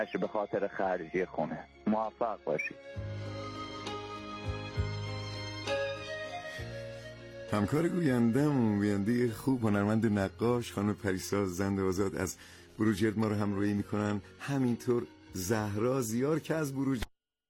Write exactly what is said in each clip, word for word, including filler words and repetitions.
به خاطر خرجی خونه. موفق باشید. همکار گویندم، گوینده خوب، هنرمند نقاش خانم پریسا زنده آزاد از بروجرد ما رو همراهی میکنن. همینطور زهرا زیار که از بروجرد.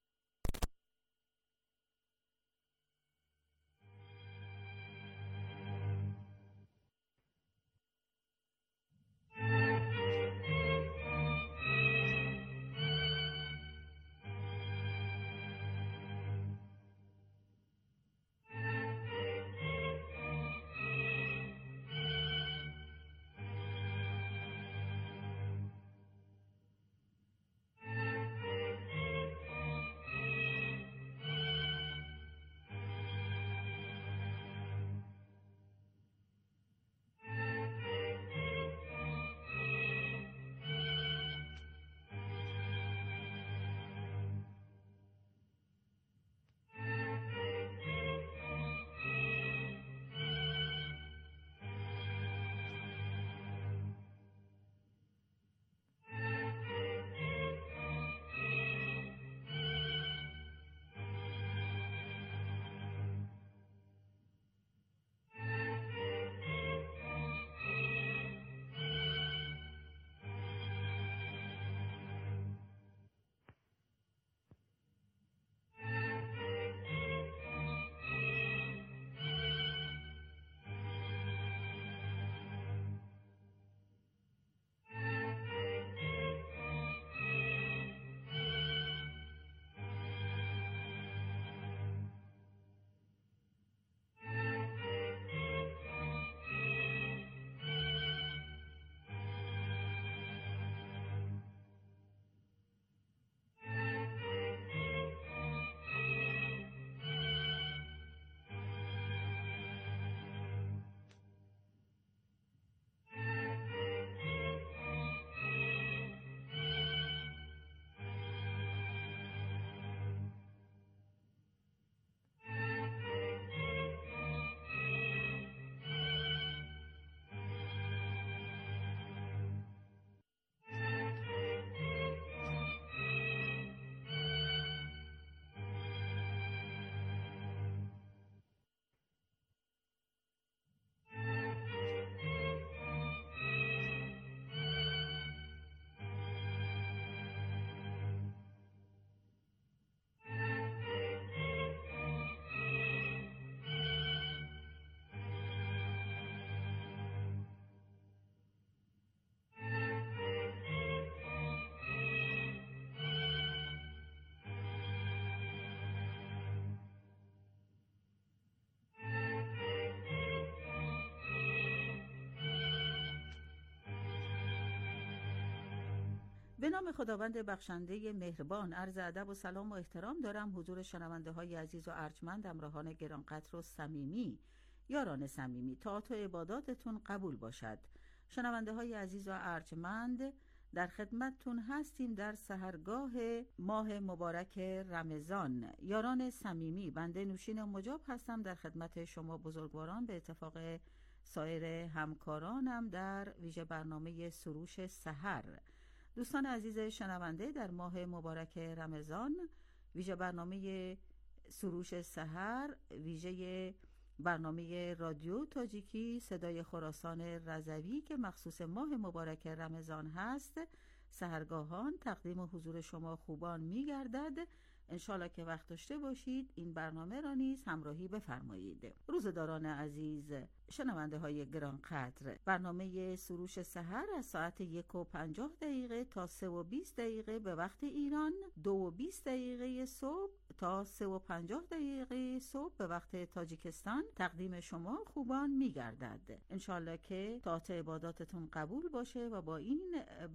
به نام خداوند بخشنده مهربان، عرض ادب و سلام و احترام دارم حضور شنونده های عزیز و ارجمند، همراهان گرانقدر و صمیمی، یاران صمیمی. طاعت و عباداتتون قبول باشد. شنونده های عزیز و ارجمند، در خدمتتون هستیم در سحرگاه ماه مبارک رمضان. یاران صمیمی، بنده نوشین و مجاب هستم در خدمت شما بزرگواران، به اتفاق سایر همکارانم در ویژه برنامه سروش سحر. دوستان عزیز شنونده، در ماه مبارک رمضان ویژه برنامه سروش سحر، ویژه برنامه رادیو تاجیکی صدای خراسان رضوی که مخصوص ماه مبارک رمضان هست، سحرگاهان تقدیم حضور شما خوبان می گردد. انشالله که وقت داشته باشید این برنامه را نیز همراهی بفرمایید. روزداران عزیز، شنونده های گرانقدر، برنامه سروش سحر از ساعت یک و پنجاه دقیقه تا سه و بیست دقیقه به وقت ایران، دو و بیست دقیقه صبح تا سه و پنجاه دقیقه صبح به وقت تاجیکستان تقدیم شما خوبان می گردد. انشالله که طاعت عباداتتون قبول باشه و با این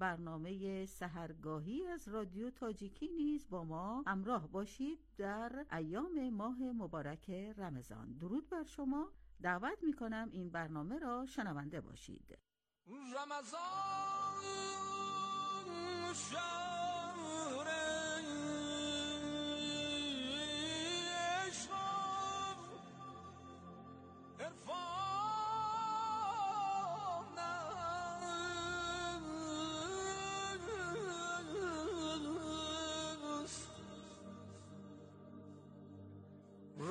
برنامه سحرگاهی از رادیو تاجیکی نیز با ما همراه باشید در ایام ماه مبارک رمضان. درود بر شما. دعوت می کنم این برنامه را شنونده باشید. رمضان شهر عشق و عرفان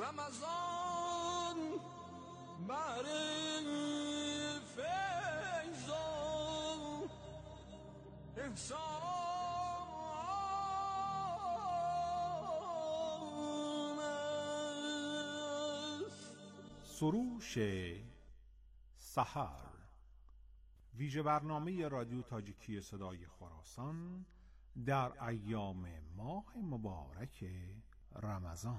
رمضان بر فیض و احسان است. سروش سحر، ویژه برنامه رادیو تاجیکی صدای خراسان در ایام ماه مبارک رمضان.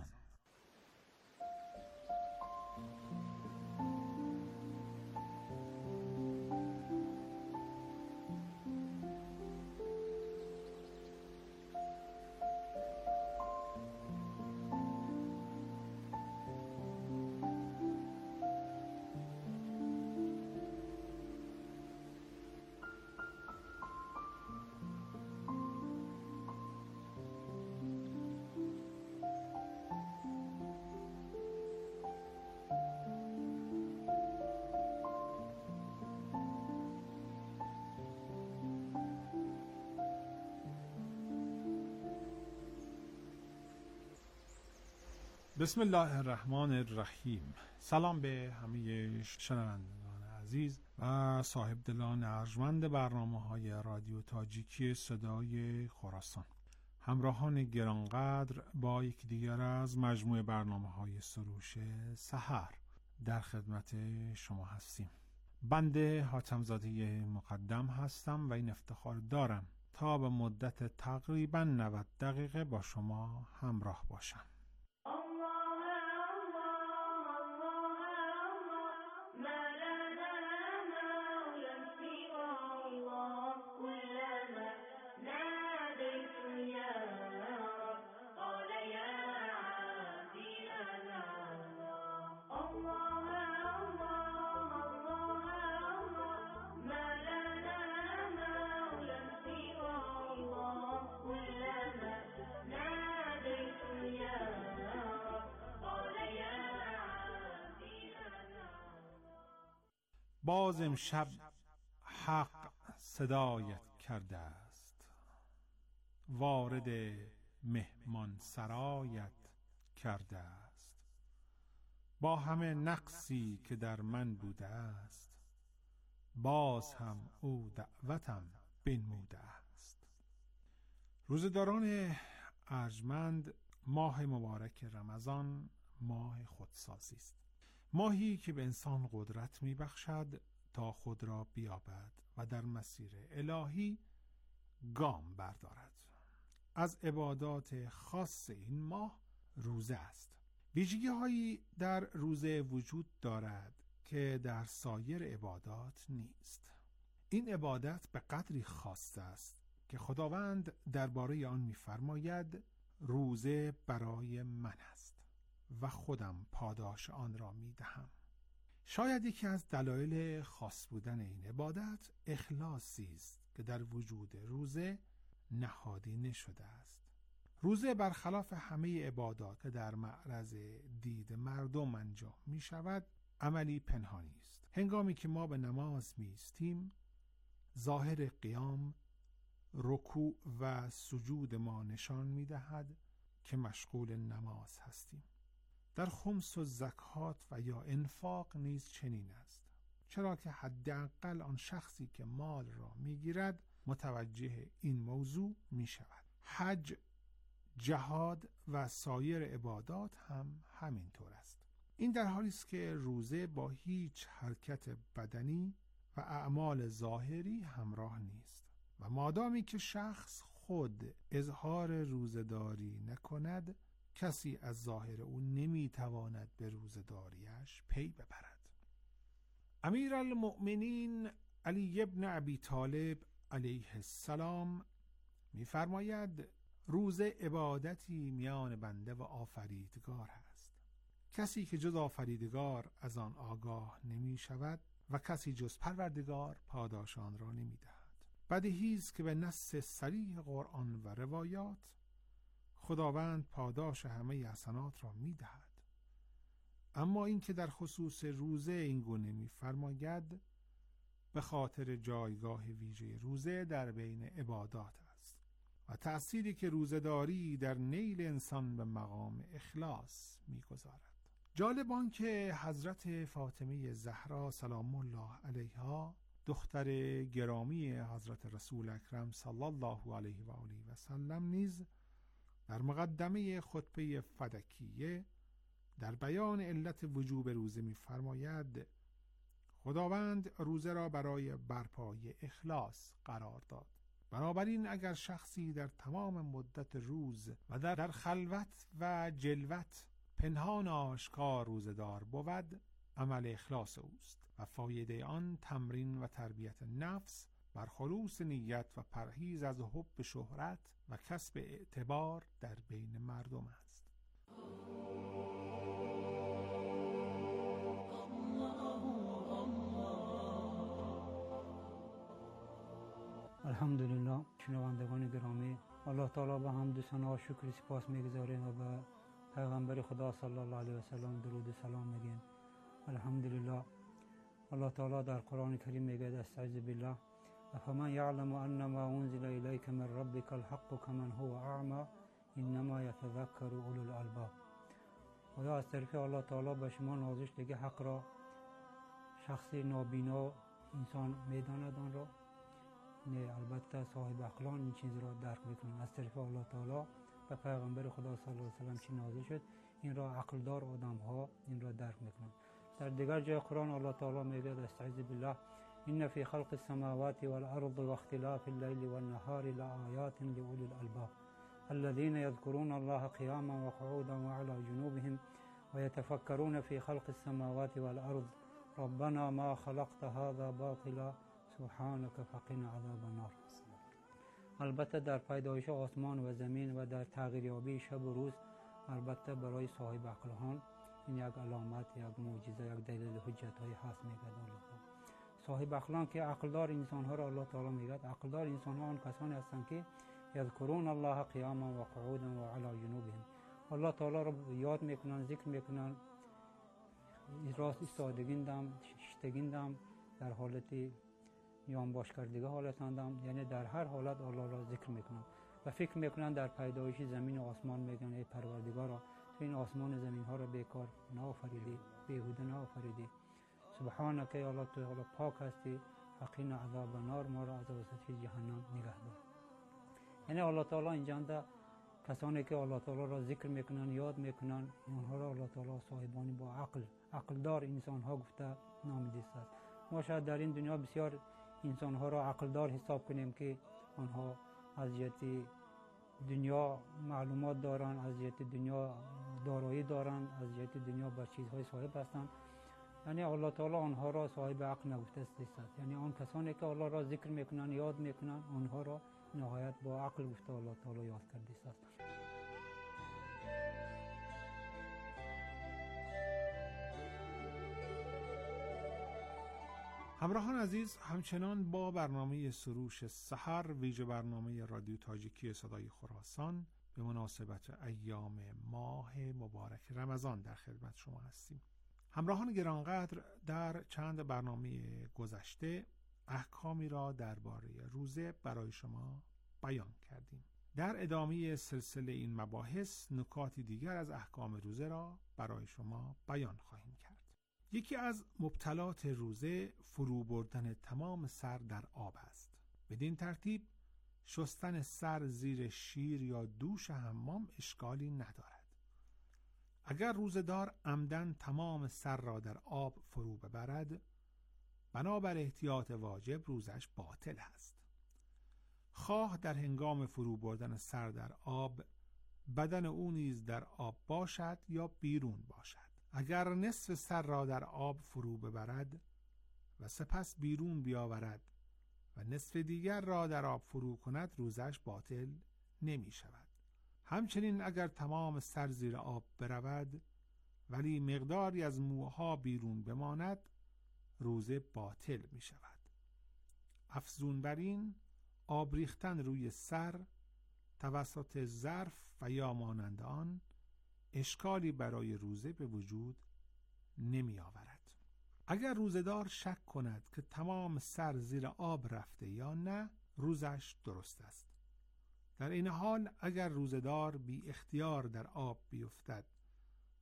بسم الله الرحمن الرحیم. سلام به همه شنوندگان عزیز و صاحب دلان ارجمند برنامه‌های رادیو تاجیکی صدای خراسان. همراهان گرانقدر، با یک دیگر از مجموعه برنامه‌های سروش سحر در خدمت شما هستیم. بنده حاتم‌زاده مقدم هستم و این افتخار دارم تا به مدت تقریباً نود دقیقه با شما همراه باشم. باز امشب حق صدایت کرده است، وارد مهمان سرایت کرده است. با همه نقصی که در من بوده است، باز هم او دعوتم بنموده است. روزداران ارجمند، ماه مبارک رمضان ماه خودسازی است. ماهی که به انسان قدرت می بخشد تا خود را بیابد و در مسیر الهی گام بردارد. از عبادات خاص این ماه روزه است. ویژگی هایی در روزه وجود دارد که در سایر عبادات نیست. این عبادت به قدری خاص است که خداوند درباره آن می‌فرماید روزه برای من است و خودم پاداش آن را می دهم. شاید یکی از دلایل خاص بودن این عبادت اخلاصی است که در وجود روزه نهادینه شده است. روزه برخلاف همه عبادات که در معرض دید مردم انجام می شود، عملی پنهانی است. هنگامی که ما به نماز می ایستیم، ظاهر قیام، رکوع و سجود ما نشان می دهد که مشغول نماز هستیم. در خمس و زکات و یا انفاق نیز چنین است، چرا که حداقل آن شخصی که مال را میگیرد متوجه این موضوع می شود. حج، جهاد و سایر عبادات هم همین طور است. این در حالی است که روزه با هیچ حرکت بدنی و اعمال ظاهری همراه نیست و مادامی که شخص خود اظهار روزه‌داری نکند، کسی از ظاهر او نمیتواند به روزه‌داریش پی ببرد. امیرالمؤمنین علی ابن ابی طالب علیه السلام می‌فرماید روزه عبادتی میان بنده و آفریدگار است. کسی که جز آفریدگار از آن آگاه نمی شود و کسی جز پروردگار پاداش آن را نمی دهد. بدیهی است که به نص صریح قرآن و روایات خداوند پاداش همه حسنات را می دهد. اما این که در خصوص روزه این گونه می فرماید به خاطر جایگاه ویژه روزه در بین عبادات است و تأثیری که روزه‌داری در نیل انسان به مقام اخلاص می گذارد. جالب آن که حضرت فاطمه زهرا سلام الله علیها، دختر گرامی حضرت رسول اکرم صلی الله علیه و آله و سلم، نیز در مقدمه خطبه فدکیه در بیان علت وجوب روزه می‌فرماید خداوند روزه را برای برپای اخلاص قرار داد. بنابراین اگر شخصی در تمام مدت روز و در, در خلوت و جلوت پنهان آشکار روزه‌دار بود، عمل اخلاص اوست و فایده آن تمرین و تربیت نفس بر خلوص نیت و پرهیز از حب شهرت و کسب اعتبار در بین مردم است. الحمدلله. شنوندگان گرامی، الله تعالی به حمد و ثنا و شکر سپاس می‌گزاریم و به پیغمبر خدا صلی الله علیه و سلم درود و سلام میگیم. الحمدلله. الله تعالی در قرآن کریم میگه استعذ بالله افمن یعلم ان ما انزل الیک من ربک الحق کمن هو اعمی انما یتذکر اولو الالباب. خدا از طرف الله تعالی به شما نازش دیگه حق را شخص نابینا انسان میداند آن را، نه البته صاحب عقلان این چیز را درک میکنن. از طرف الله تعالی به پیغمبر خدا صلی الله علیه و سلم چی نازل شد، این را عقلدار آدم ها این را درک میکنن. در دیگر جای قرآن الله تعالی میگه استعذ بالله ان فی خلق السماوات والارض واختلاف الليل والنهار لآیات لأولی الالباب الذين يذكرون الله قیاما وقعودا وعلى جنوبهم ويتفكرون في خلق السماوات والارض ربنا ما خلقت هذا باطلا سبحانك فقنا عذاب النار. البته در پیدایش آسمان و زمین و در تغییریابی شب و روز، البته برای صاحب عقلان این یک علامت، یک معجزه، یک دلیل حجت های هست میگه الله. صاحب عقلان که عقلدار انسان ها را الله تعالی میگه عقلدار انسان ها آن کسانی هستند که یذکرون الله قیاما و قعودا و علی جنوبهم، الله تعالی را یاد میکنن، ذکر میکنن، راست ایستادگیندم، شیشتگیندم، در حالت یان باش کردگی حالتاندم، یعنی در هر حالت الله را ذکر میکنن و فکر میکنن در پیدایش زمین و آسمان. میگن ای پروردگارا تو این آسمان و زمین ها را بیکار نآفریدی، بیهوده نآفریدی، سبحانک ای الله تو الله پاک هستی، فقینا عذاب النار، ما را از عذاب جهنم نگه دار. یعنی الله تعالی اینجا ده کسانی که الله تعالی را ذکر میکنن، یاد میکنن، اونها را الله تعالی صاحبانی با عقل، عقلدار انسان ها گفته نامیده است. ما شاید در این دنیا بسیار انسان ها را عقلدار حساب کنیم که آنها از جهت دنیا معلومات دارند، از جهت دنیا دارایی دارند، از جهت دنیا بر چیزهای صاحب هستند. یعنی الله تعالی آنها را صاحب عقل نگفته است. یعنی آن کسانی که الله را ذکر میکنن، یاد میکنن، آنها را نهایت با عقل گفته الله تعالی یاد کرده است. همراهان عزیز، همچنان با برنامه سروش سحر، ویژه برنامه رادیو تاجیکی صدای خراسان، به مناسبت ایام ماه مبارک رمضان در خدمت شما هستیم. همراهان گرانقدر، در چند برنامه گذشته احکامی را درباره روزه برای شما بیان کردیم. در ادامه سلسله این مباحث نکات دیگر از احکام روزه را برای شما بیان خواهیم کرد. یکی از مبطلات روزه فرو بردن تمام سر در آب است. بدین ترتیب شستن سر زیر شیر یا دوش حمام اشکالی ندارد. اگر روزه‌دار عمدن تمام سر را در آب فرو ببرد، بنابر احتیاط واجب روزش باطل است. خواه در هنگام فرو بردن سر در آب بدن او نیز در آب باشد یا بیرون باشد. اگر نصف سر را در آب فرو ببرد و سپس بیرون بیاورد و نصف دیگر را در آب فرو کند، روزش باطل نمی شود. همچنین اگر تمام سر زیر آب برود ولی مقداری از موها بیرون بماند، روزه باطل می شود. افزون بر این، آب ریختن روی سر توسط ظرف و یا مانند آن اشکالی برای روزه به وجود نمی آورد. اگر روزه‌دار شک کند که تمام سر زیر آب رفته یا نه، روزش درست است. در این حال اگر روزه‌دار بی اختیار در آب بیفتد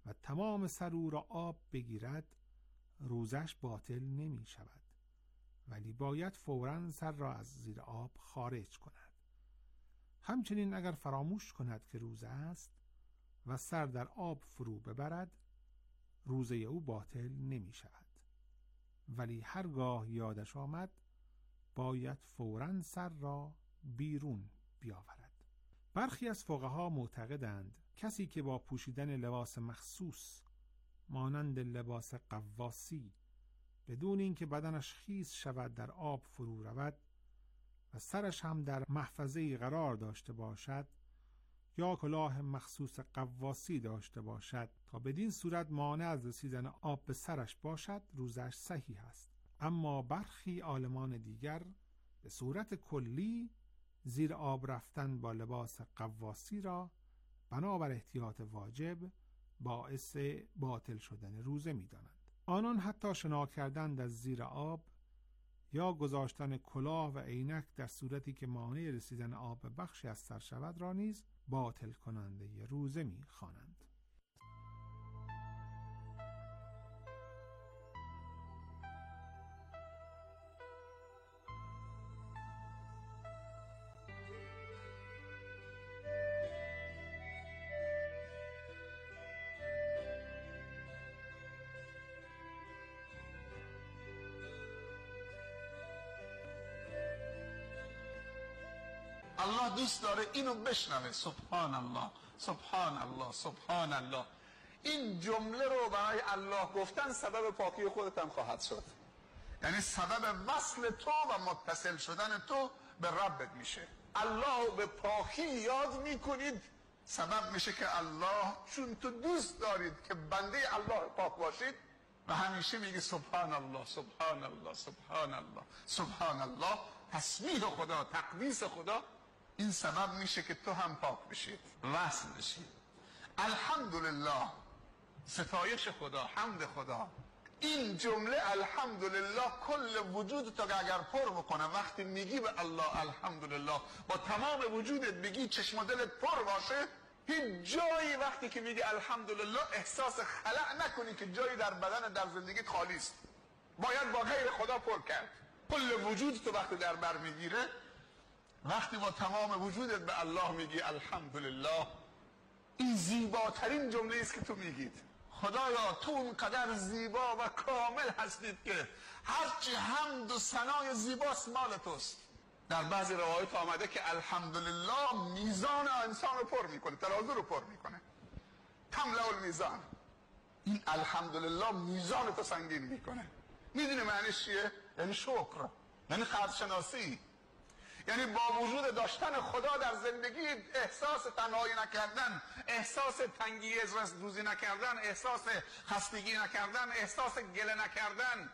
و تمام سر او را آب بگیرد روزش باطل نمی شود، ولی باید فوراً سر را از زیر آب خارج کند. همچنین اگر فراموش کند که روزه است و سر در آب فرو ببرد، روزه او باطل نمی شود، ولی هرگاه یادش آمد باید فوراً سر را بیرون بیاورد. برخی از فقها معتقدند کسی که با پوشیدن لباس مخصوص مانند لباس قواسی بدون اینکه بدنش خیس شود در آب فرو رود و سرش هم در محفظه‌ای قرار داشته باشد یا کلاه مخصوص قواسی داشته باشد تا بدین صورت مانع از رسیدن آب به سرش باشد، روزش صحیح است. اما برخی عالمان دیگر به صورت کلی زیر آب رفتن با لباس قواسی را بنابر احتیاط واجب باعث باطل شدن روزه می دانند. آنان حتی شنا کردن در زیر آب یا گذاشتن کلاه و عینک در صورتی که مانع رسیدن آب به بخشی از سر شود را نیز باطل کننده ی روزه می خوانند. الله دوست داره اینو بشنوه. سبحان الله، سبحان الله، سبحان الله. این جمله رو برای الله گفتن سبب پاکی خودت هم خواهد شد، یعنی سبب وصل تو و متصل شدن تو به ربت میشه. الله به پاکی یاد میکنید، سبب میشه که الله، چون تو دوست دارید که بنده الله پاک باشید و همیشه میگه سبحان الله، سبحان الله، سبحان الله، سبحان الله، تسبیح خدا، تقدیس خدا، این سبب میشه که تو هم پاک بشید، وصل بشید. الحمدلله، ستایش خدا، حمد خدا. این جمله الحمدلله کل وجود تو اگر پر بکنه، وقتی میگی به الله الحمدلله با تمام وجودت بگی، چشم و دلت پر باشه، هیچ جایی وقتی که میگی الحمدلله احساس خلأ نکنی که جایی در بدن در زندگیت خالی است. باید با غیر خدا پر کرد. کل وجود تو وقتی در بر میگیره، وقتی با تمام وجودت به الله میگی الحمدلله، این زیباترین جمله است که تو میگید. خدایا تو اونقدر زیبا و کامل هستید که هرچی حمد و ثنای زیباست مال توست. در بعضی روایت آمده که الحمدلله میزان انسان رو پر میکنه، ترازو رو پر میکنه. تملأ المیزان. این الحمدلله میزان تو سنگین میکنه. میدونی معنیش چیه؟ یعنی شکر، یعنی قدرشناسی، یعنی با وجود داشتن خدا در زندگی احساس تنهایی نکردن، احساس تنگی روزی نکردن، احساس خستگی نکردن، احساس گله نکردن،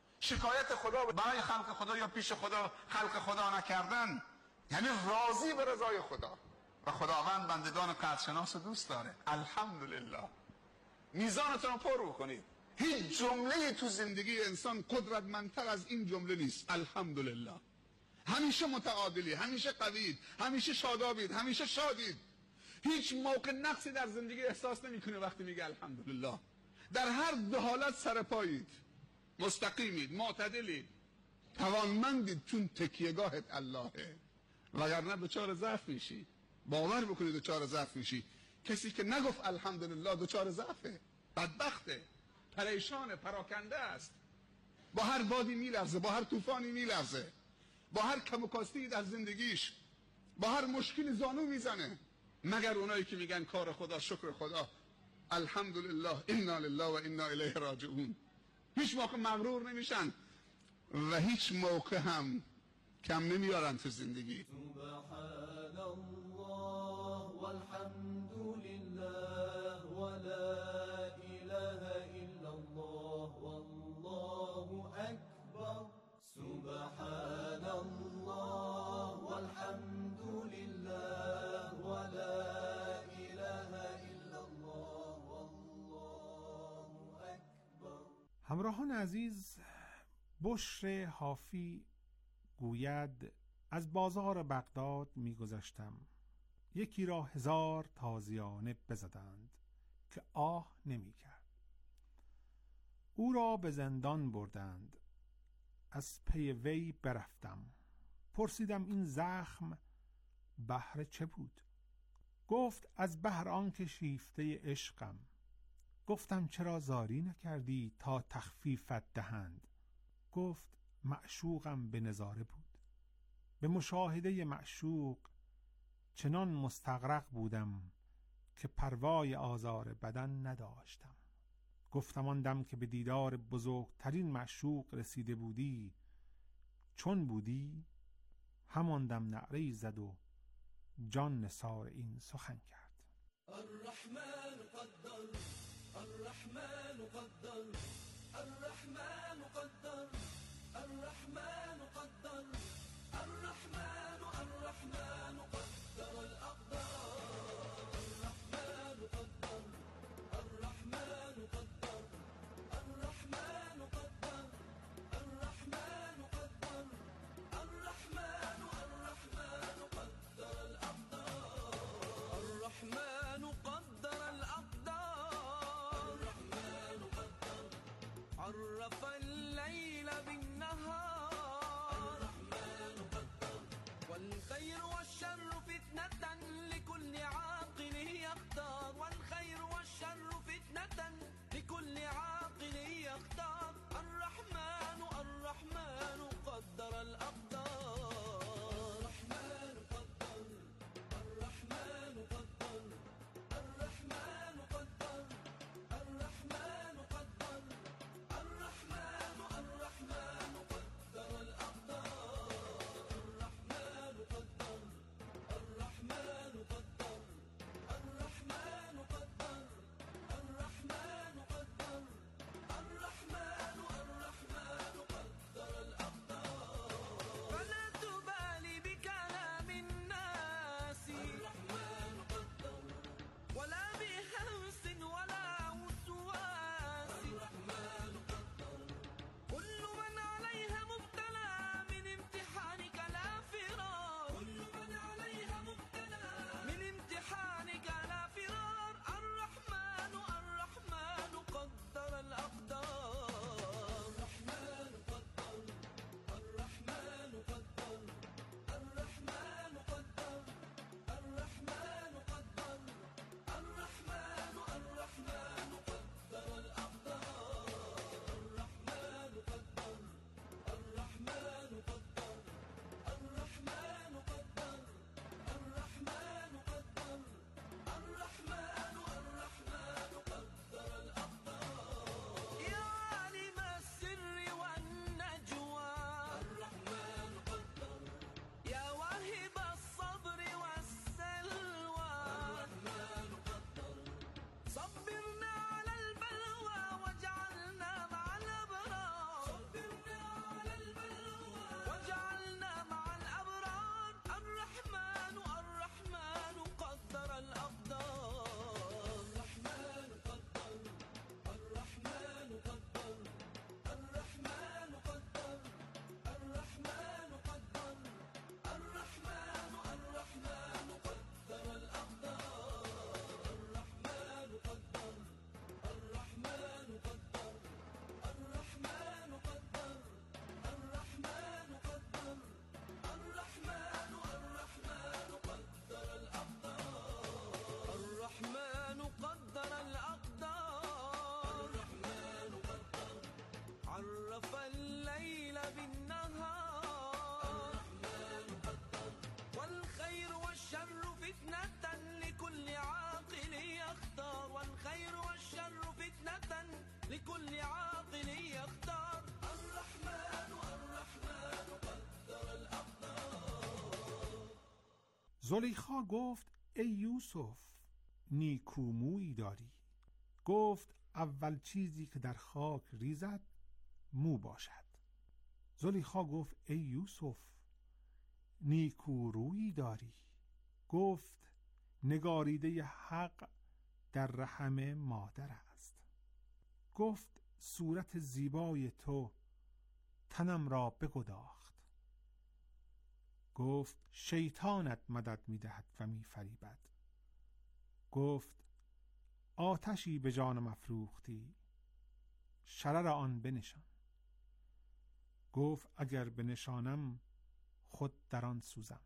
شکایت خدا برای خلق خدا یا پیش خدا خلق خدا نکردن، یعنی راضی به رضای خدا. و خداوند بندگان قدرشناس دوست داره. الحمدلله. میزانتون رو پر بکنید. هیچ جمله تو زندگی انسان قدرتمندتر از این جمله نیست. الحمدلله. همیشه متعادلی، همیشه قوید، همیشه شادابید، همیشه شادید. هیچ موقع نقصی در زندگی احساس نمیکنه وقتی میگه الحمدلله. در هر دو حالت سر پایید، مستقیمید، معتدلید، توانمندید، چون تکیهگاهت اللهه. وگرنه دچار ضعف میشی. باور بکنید دچار ضعف میشی. کسی که نگفت الحمدلله دچار ضعفه، بدبخته، پریشانه، پراکنده است. با هر بادی میلرزه، با هر طوفانی میلرزه، با هر کم و کاستی در زندگیش، با هر مشکلی زانو میزنه. مگر اونایی که میگن کار خدا، شکر خدا، الحمدلله، انا لله و انا الیه راجعون، هیچ موقع مغرور نمیشن و هیچ موقع هم کم نمیارن تو زندگی. سبحان الله والحمد لله ولا اله الا الله والله اکبر. سبحان الله والحمد لله ولا اله الا الله والله اکبر. همراهان عزیز، بشر حافی گوید از بازار بغداد می‌گذشتم، یکی را هزار تازیانه بزدند، که آه نمی کرد. او را به زندان بردند. از پی وی برفتم. پرسیدم این زخم بهر چه بود؟ گفت از بهر آنکه شیفته عشقم. گفتم چرا زاری نکردی تا تخفیفت دهند؟ گفت معشوقم به نظاره بود. به مشاهده معشوق چنان مستغرق بودم که پروای آزار بدن نداشتم. گفتم آن دم که به دیدار بزرگترین معشوق رسیده بودی چون بودی؟ همان دم نعره‌ای زد و جان نثار این سخن کرد. الرحمن قدر الرحمن قدر الرحمن قدر الرحمن قدر الرحمن الرحمن قدر الأقدار الرحمن قدر الرحمن قدر الرحمن قدر الرحمن قدر الرحمن الرحمن قدر الأقدار الرحمن قدر الأقدار الرحمن قدر عرف الليل بالنهار الرحمن قدر والخير والشر فتنة لكل عاقل يختار والخير والشر فتنة لكل عاقل يختار الرحمن الرحمن قدر الأقدار الرحمن قدر الرحمن قدر الرحمن قدر الرحمن قدر الرحمن الرحمن قدر الأقدار الرحمن قدر الرحمن قدر الرحمن قدر الرحمن قدر الرحمن الرحمن قدر الأقدار فلا تبالي بكلام الناس الرحمن قدر ولا بهوس ولا وسواس الرحمن قدر كل من عليها مبتلى من امتحانك لا فرار كل من عليها مبتلى من امتحانك لا فرار الرحمن الرحمن قدر الأقدار الرحمن قدر الرحمن قدر الرحمن قدر الرحمن قدر الرحمن الرحمن قدر الأقدار الرحمن قدر الرحمن قدر الرحمن قدر الرحمن قدر الرحمن الرحمن قدر الأقدار يا عالم السر والنجوى الرحمن قدر يا واهب الصبر والسلوى الرحمن قدر صبرنا على البلوى واجعلنا مع الأبرار صبرنا على البلوى واجعلنا مع الأبرار الرحمن الرحمن قدر الأقدار الرحمن قدر الرحمن قدر الرحمن قدر الرحمن قدر الرحمن الرحمن قدر الأقدار الرحمن قدر الرحمن قدر الرحمن قدر الرحمن قدر الرحمن الرحمن قدر الأقدار الرحمن قدر الأقدار الرحمن قدر عرف الليل بالنهار الرحمن قدر والخير والشر فتنة لكل عاقل يختار والخير والشر فتنة لكل عاقل يختار الرحمن الرحمن قدر الأقدار زلیخا گفت ای یوسف نیکومویی داری. گفت اول چیزی که در خاک ریزد مو باشد. زلیخا گفت ای یوسف نیکورویی داری. گفت نگاریده حق در رحم مادر است. گفت صورت زیبای تو تنم را بگداخت. گفت شیطانت مدد می‌دهد و می‌فریبد. گفت آتشی به جانم افروختی، شرر آن بنشان. گفت اگر بنشانم خود در آن سوزم.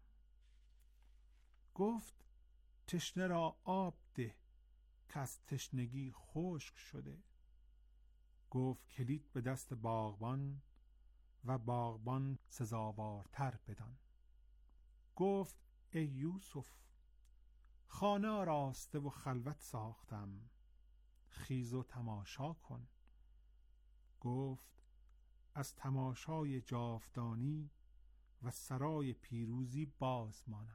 گفت تشنه را آب ده که از تشنگی خشک شده. گفت کلید به دست باغبان و باغبان سزاوارتر بدان. گفت ای یوسف خانه آراسته و خلوت ساختم، خیز و تماشا کن. گفت از تماشای جاودانی و سرای پیروزی باز مانم.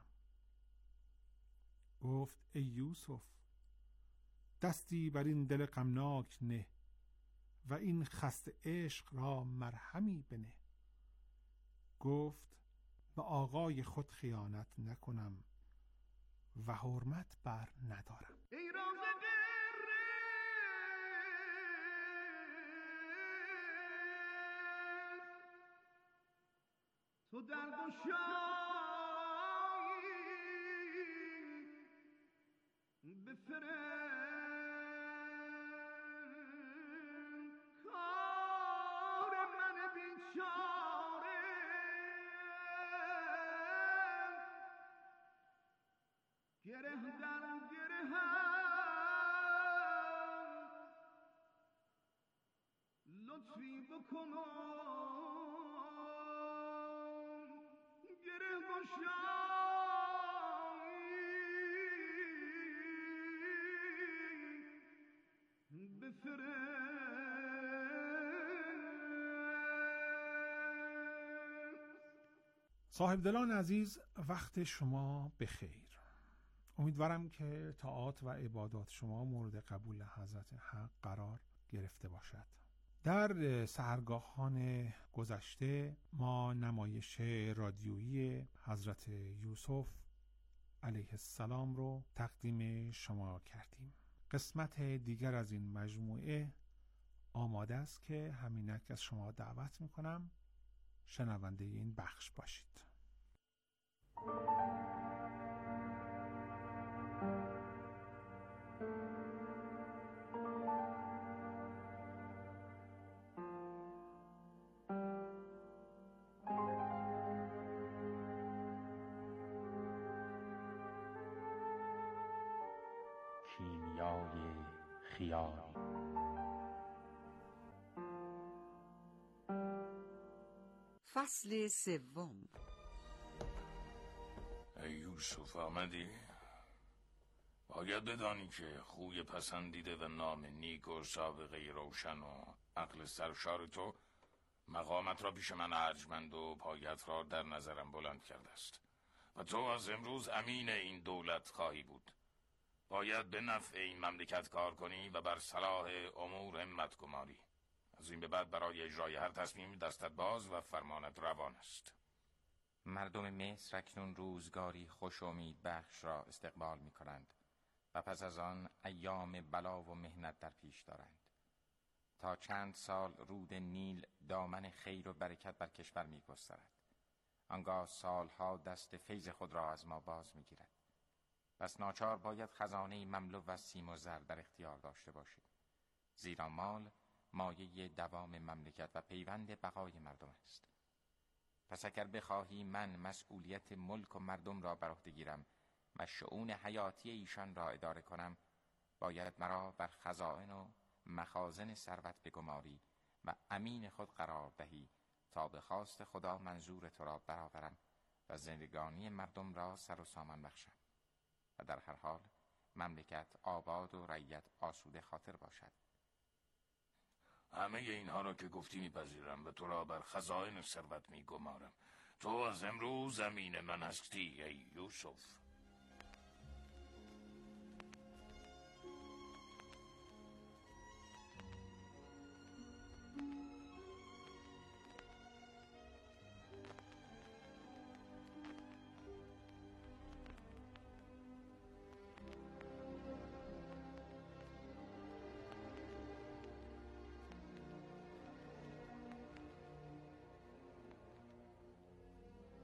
گفت ای یوسف دستی بر این دل غمناک نه و این خسته عشق را مرهمی بنه. گفت به آقای خود خیانت نکنم و حرمت بر ندارم. ای روز تو در گشایی بفرن کار من بیچاره، گره در گره هم لطفی بکن گره گشایی بفرن. صاحب دلان عزیز، وقت شما بخیر. امیدوارم که طاعات و عبادات شما مورد قبول حضرت حق قرار گرفته باشد. در سحرگاهان گذشته ما نمایش رادیویی حضرت یوسف علیه السلام رو تقدیم شما کردیم. قسمت دیگر از این مجموعه آماده است که همینک از شما دعوت میکنم شنونده این بخش باشید. کیمیای خیال. فصل سوم. ای یوسف آمدی؟ باید بدانی که خوی پسندیده و نام نیک و سابقه روشن و عقل سرشار تو مقامت را پیش من ارجمند و پایت را در نظرم بلند کرده است و تو از امروز امین این دولت خواهی بود. باید به نفع این مملکت کار کنی و بر صلاح امور همت گماری. از این به بعد برای اجرای هر تصمیم دستت باز و فرمانت روان است. مردم مصر اکنون روزگاری خوش و امید بخش را استقبال می کنند و پس از آن ایام بلا و مهنت در پیش دارند. تا چند سال رود نیل دامن خیر و برکت بر کشور می گسترد. آنگاه سالها دست فیض خود را از ما باز می گیرد. پس ناچار باید خزانه مملو و سیم و زر در اختیار داشته باشید، زیرا مال مایه دوام مملکت و پیوند بقای مردم است. پس اگر بخواهی من مسئولیت ملک و مردم را بر عهده گیرم و شؤون حیاتی ایشان را اداره کنم، باید مرا بر خزائن و مخازن ثروت بگماری و امین خود قرار دهی تا به خواست خدا منظور تو را برآورم و زندگانی مردم را سر و سامان بخشم و در هر حال مملکت آباد و رعیت آسوده خاطر باشد. همه اینها را که گفتی میپذیرم و تو را بر خزائن ثروت میگمارم. تو از امروز امین من هستی ای یوسف.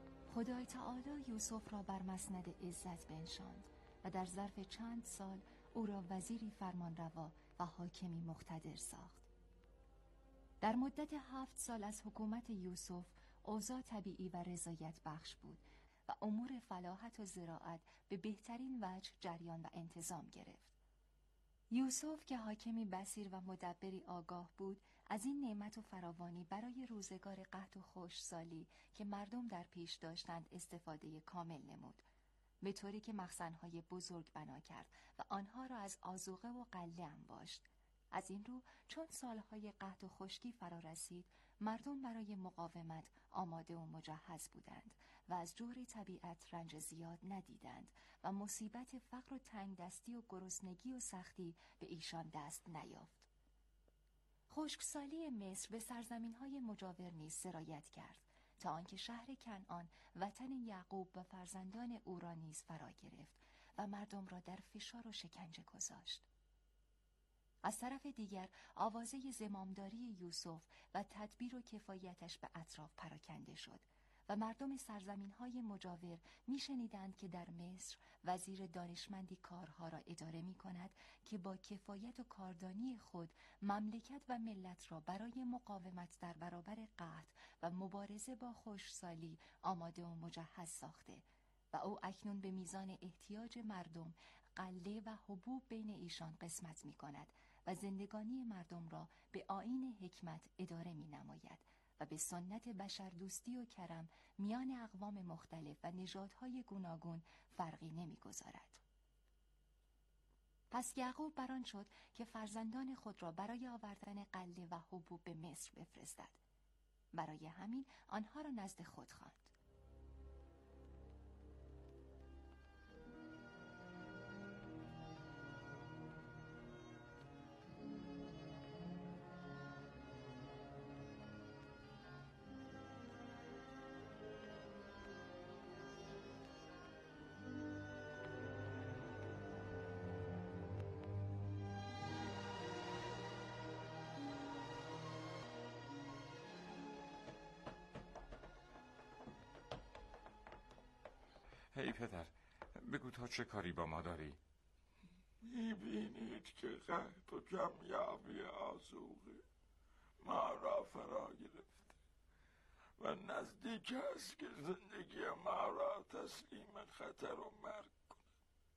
خدای تعالی یوسف را بر مسند عزت بنشاند و در ظرف چند سال او را وزیری فرمانروا و حاکمی مقتدر ساخت. در مدت هفت سال از حکومت یوسف اوضاع طبیعی و رضایت بخش بود و امور فلاحت و زراعت به بهترین وجه جریان و انتظام گرفت. یوسف که حاکمی بصیر و مدبری آگاه بود، از این نعمت و فراوانی برای روزگار قحط و خشکسالی که مردم در پیش داشتند استفاده کامل نمود، به طوری که مخزن‌های بزرگ بنا کرد و آنها را از آذوقه و غله انباشت. از این رو چون سالهای قحط و خشکی فرا رسید، مردم برای مقاومت آماده و مجهز بودند و از جور طبیعت رنج زیاد ندیدند و مصیبت فقر و تنگدستی و گرسنگی و سختی به ایشان دست نیافت. خشکسالی مصر به سرزمین‌های مجاور نیز سرایت کرد تا آنکه شهر کنعان وطن یعقوب و فرزندان او را نیز فرا گرفت و مردم را در فشار و شکنجه گذاشت. از طرف دیگر آوازه زمامداری یوسف و تدبیر و کفایتش به اطراف پراکنده شد و مردم سرزمین‌های مجاور می‌شنیدند که در مصر وزیر دانشمندی کارها را اداره می‌کند که با کفایت و کاردانی خود مملکت و ملت را برای مقاومت در برابر قحط و مبارزه با خشکسالی آماده و مجهز ساخته و او اکنون به میزان احتیاج مردم غله و حبوب بین ایشان قسمت می‌کند و زندگانی مردم را به آیین حکمت اداره می‌نماید و به سنت بشردوستی و کرم میان اقوام مختلف و نژادهای گوناگون فرقی نمی‌گذارد. پس یعقوب بران شد که فرزندان خود را برای آوردن غله و حبوب به مصر بفرستد. برای همین آنها را نزد خود خواند. هی پدر، بگو تا چه کاری با ما داری؟ میبینید که قحط و کمیابی آذوقه ما را فرا گرفته و نزدیک است که زندگی ما را تسلیم خطر و مرگ کند.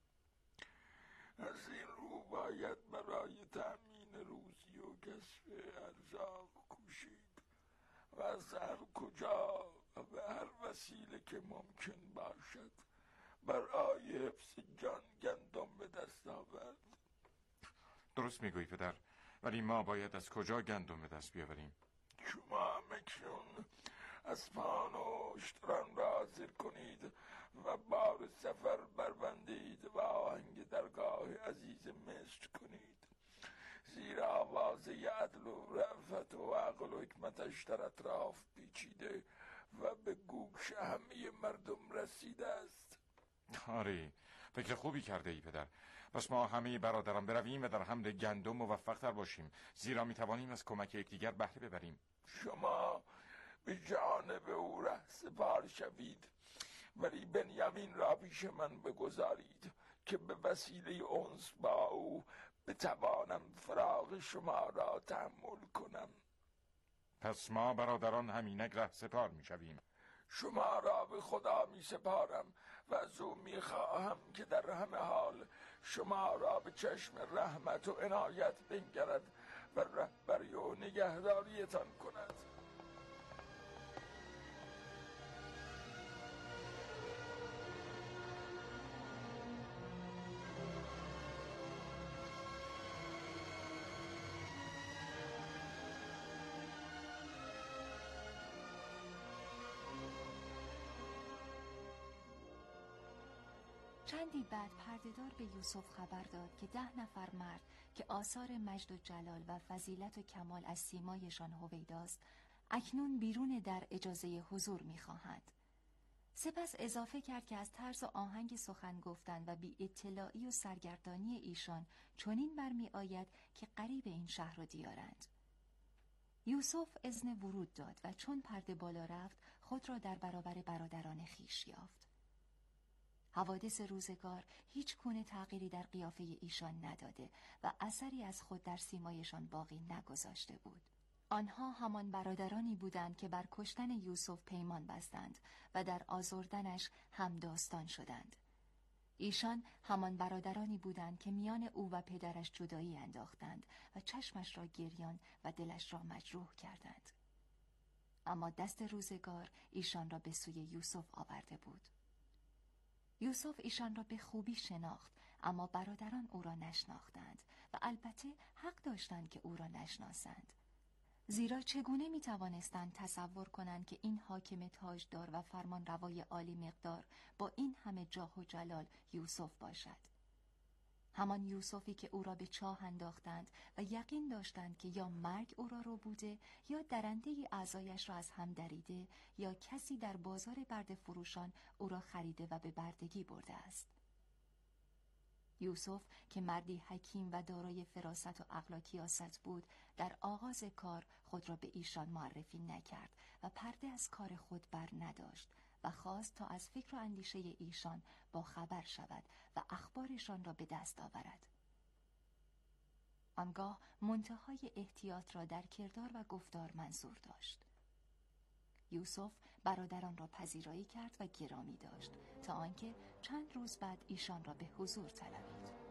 از این رو باید برای تأمین روزی و کسب ارزاق کوشید و از هر کجا و به هر وسیله که ممکن باشد برای حفظ جان گندم به دست آورد. درست میگویی پدر، ولی ما باید از کجا گندم به دست بیاوریم؟ شما مکشون اسبان و اشتران را حاضر کنید و بار سفر بربندید و آهنگ درگاه عزیز مصر کنید، زیرا آوازه عدل و رأفت و عقل و حکمتش در اطراف پیچیده و به گوش همه مردم رسیده است. آره، فکر خوبی کرده ای پدر. پس ما همه برادران برویم و در حمل گندم موفق تر باشیم، زیرا میتوانیم از کمک یکدیگر بهره ببریم. شما به جانب او ره سپار شوید، ولی بنیامین را پیش من بگذارید که به وسیله انس با او بتوانم فراق شما را تحمل کنم. پس ما برادران همینک ره سپار می شویم. شما را به خدا می سپارم و از او می خواهم که در همه حال شما را به چشم رحمت و عنایت بنگرد و رهبری و نگهداریتان کند. چندی بعد پردهدار به یوسف خبر داد که ده نفر مرد که آثار مجد و جلال و فضیلت و کمال از سیمایشان هویداست، اکنون بیرون در اجازه حضور می‌خواهند. سپس اضافه کرد که از طرز و آهنگ سخن گفتن و بی اطلاعی و سرگردانی ایشان چنین برمی آید که غریب این شهر و دیارند. یوسف اذن ورود داد و چون پرده بالا رفت خود را در برابر برادران خویش یافت. حوادث روزگار هیچ گونه تغییری در قیافه ایشان نداده و اثری از خود در سیمایشان باقی نگذاشته بود. آنها همان برادرانی بودند که بر کشتن یوسف پیمان بستند و در آزردنش همداستان شدند. ایشان همان برادرانی بودند که میان او و پدرش جدایی انداختند و چشمش را گریان و دلش را مجروح کردند. اما دست روزگار ایشان را به سوی یوسف آورده بود. یوسف ایشان را به خوبی شناخت، اما برادران او را نشناختند و البته حق داشتند که او را نشناسند. زیرا چگونه می توانستند تصور کنند که این حاکم تاجدار و فرمان روای عالی مقدار با این همه جاه و جلال یوسف باشد؟ همان یوسفی که او را به چاه انداختند و یقین داشتند که یا مرگ او را رو بوده یا درنده اعضایش را از هم دریده یا کسی در بازار برده فروشان او را خریده و به بردگی برده است. یوسف که مردی حکیم و دارای فراست و عقل و کیاست بود، در آغاز کار خود را به ایشان معرفی نکرد و پرده از کار خود بر نداشت و خواست تا از فکر و اندیشه ایشان با خبر شود و اخبارشان را به دست آورد. آنگاه منتهای احتیاط را در کردار و گفتار منظور داشت. یوسف برادران را پذیرایی کرد و گرامی داشت تا آنکه چند روز بعد ایشان را به حضور طلبید.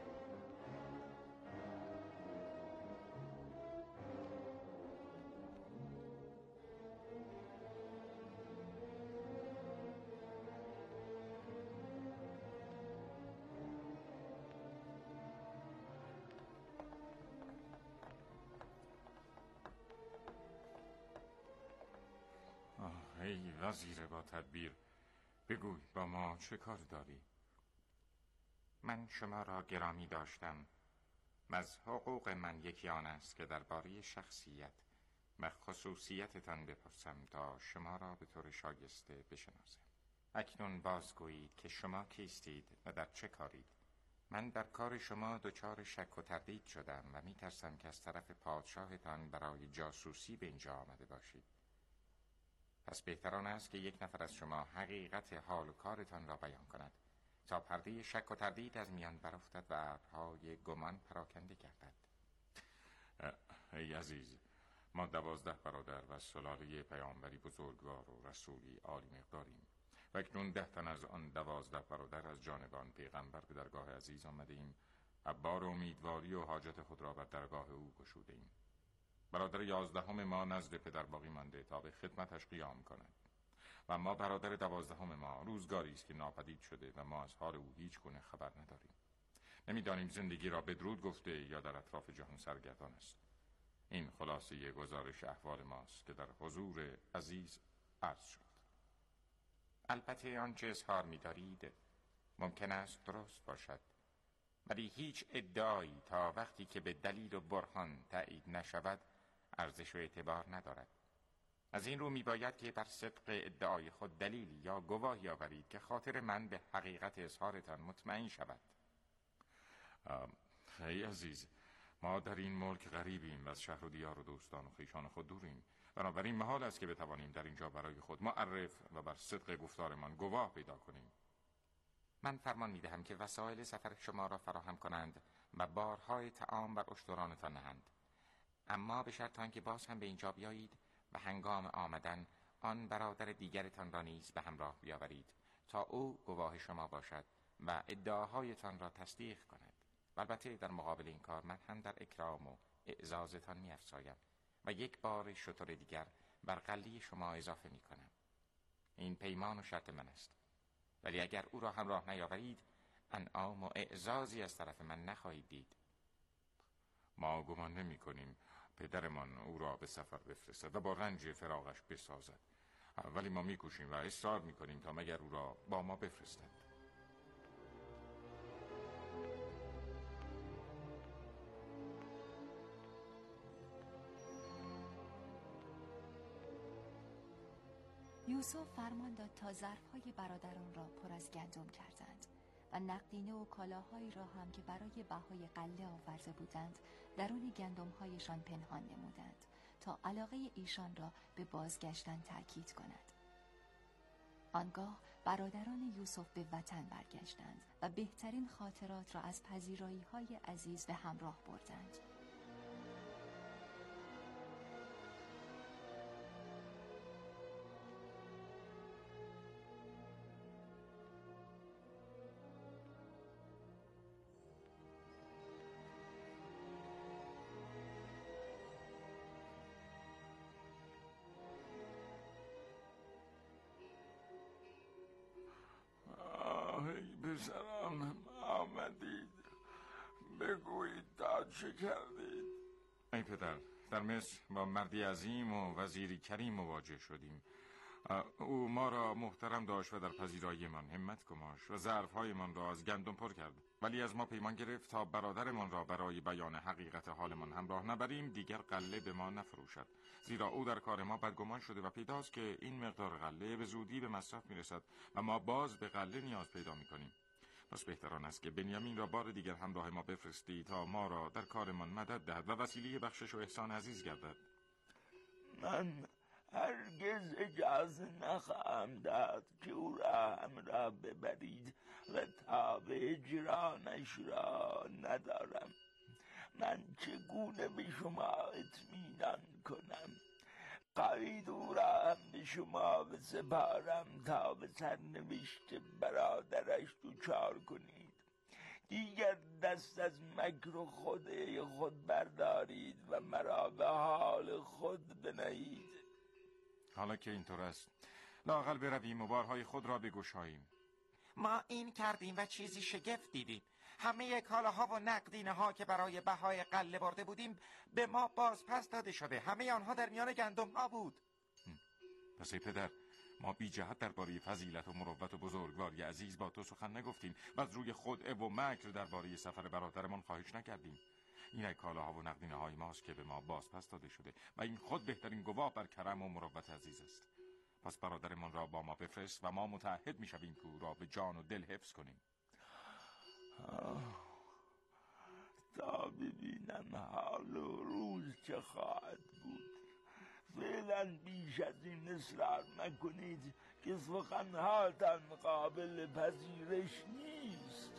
ای وزیر با تدبیر، بگوی با ما چه کار داری؟ من شما را گرامی داشتم و از حقوق من یکی آن است که درباره شخصیت و خصوصیتتان بپرسم تا شما را به طور شایسته بشناسم. اکنون بازگویید که شما کیستید و در چه کارید؟ من در کار شما دچار شک و تردید شدم و میترسم که از طرف پادشاهتان برای جاسوسی به اینجا آمده باشید. پس بهتران است که یک نفر از شما حقیقت حال و کارتان را بیان کند تا پرده شک و تردید از میان برافتد و ابرهای گمان پراکنده گردد. ای عزیز، ما دوازده برادر و سلاله پیامبری بزرگوار و رسولی عالی مقداریم و اکنون ده تن از آن دوازده برادر از جانب آن پیغمبر به درگاه عزیز آمده ایم و بار امیدواری و حاجت خود را بر درگاه او گشوده ایم. برادر یازدهم ما نزد پدر باقی مانده تا به خدمتش قیام کند و ما برادر دوازدهم ما روزگاری است که ناپدید شده و ما از حال او هیچ گونه خبر نداریم. نمیدانیم زندگی را بدرود گفته یا در اطراف جهان سرگردان است. این خلاصه گزارش احوال ماست که در حضور عزیز عرض شد. البته آنچه اظهار می‌دارید ممکن است درست باشد، ولی هیچ ادعایی تا وقتی که به دلیل و برهان تایید نشود ارزش و اعتبار ندارد. از این رو میباید که بر صدق ادعای خود دلیل یا گواهی آورید که خاطر من به حقیقت اظهارتان مطمئن شود. ای عزیز، ما در این ملک غریبیم و از شهر و دیار و دوستان و خویشان خود دوریم، بنابراین محال است که بتوانیم در اینجا برای خود معرف و بر صدق گفتارمان گواه پیدا کنیم. من فرمان میدهم که وسایل سفر شما را فراهم کنند و بارهای طعام بر اشترانتان نهند، اما به شرط آنکه باز هم به اینجا بیایید و هنگام آمدن آن برادر دیگرتان را نیز به همراه بیاورید تا او گواه شما باشد و ادعاهایتان را تصدیق کند. البته در مقابل این کار من هم در اکرام و اعزازتان می‌افزایم و یک بار شتر دیگر بر قلی شما اضافه می‌کنم. این پیمان و شرط من است، ولی اگر او را همراه نیاورید انعام و اعزازی از طرف من نخواهید دید. ما گمان نمی کنیم پدرمان او را به سفر بفرستد و با رنج فراغش بسازد، ولی ما میکوشیم و اصرار میکنیم تا مگر او را با ما بفرستد. یوسف فرمان داد تا ظرف‌های برادران را پر از گندم کردند و نقدینه و کالاهایی را هم که برای بهای قله آورده بودند درون گندم‌هایشان پنهان نمودند تا علاقه ایشان را به بازگشتن تأکید کند. آنگاه برادران یوسف به وطن برگشتند و بهترین خاطرات را از پذیرایی‌های عزیز به همراه بردند. پسران آمدید، بگویید تا چه کردید؟ ای پدر، در مصر با مردی عظیم و وزیری کریم مواجه شدیم. او ما را محترم داشت و در پذیرایی من همت گماشت و ظرفهای من را از گندم پر کرد، ولی از ما پیمان گرفت تا برادرمان را برای بیان حقیقت حالمان همراه نبریم دیگر غله به ما نفروشد، زیرا او در کار ما بدگمان شده و پیداست که این مقدار غله به زودی به مصرف میرسد و ما باز به غله نیاز پیدا میکنیم. پس بهتران است که بنیامین را بار دیگر همراه ما بفرستی تا ما را در کارمان مدد دهد و وسیله بخشش و احسان عزیز گردد. من هرگز اجازه نخواهم داد که او را همراه ببرید و تاب هجرانش را ندارم. من چگونه به شما اطمینان کنم؟ خواهید او را هم به شما بسپارم تا به سرنوشت برادرش دچار کنید. دیگر دست از مکر و خدای خود بردارید و مرا به حال خود بنهید. حالا که اینطور است، لااقل برویم و بارهای خود را بگشاییم. ما این کردیم و چیزی شگفت دیدیم. همه کالاها و نقدینه ها که برای بهای غله برده بودیم به ما باز پس داده شده. همه آنها در میان گندم ها بود. پس ای پدر، ما بی جهت درباره فضیلت و مروت و بزرگواری عزیز با تو سخن نگفتیم و از روی خدعه و مکر درباره سفر برادرمان خواهش نکردیم. این کالاها و نقدینه های ماست که به ما باز پس داده شده و این خود بهترین گواه بر کرم و مروت عزیز است. پس برادرمان را با ما بفرست و ما متعهد می شویم که او را به جان و دل حفظ کنیم. تا ببینم حال و روز چه خواهد بود. فعلا بیش از این اصرار نکنید که سخنهاتان قابل پذیرش نیست.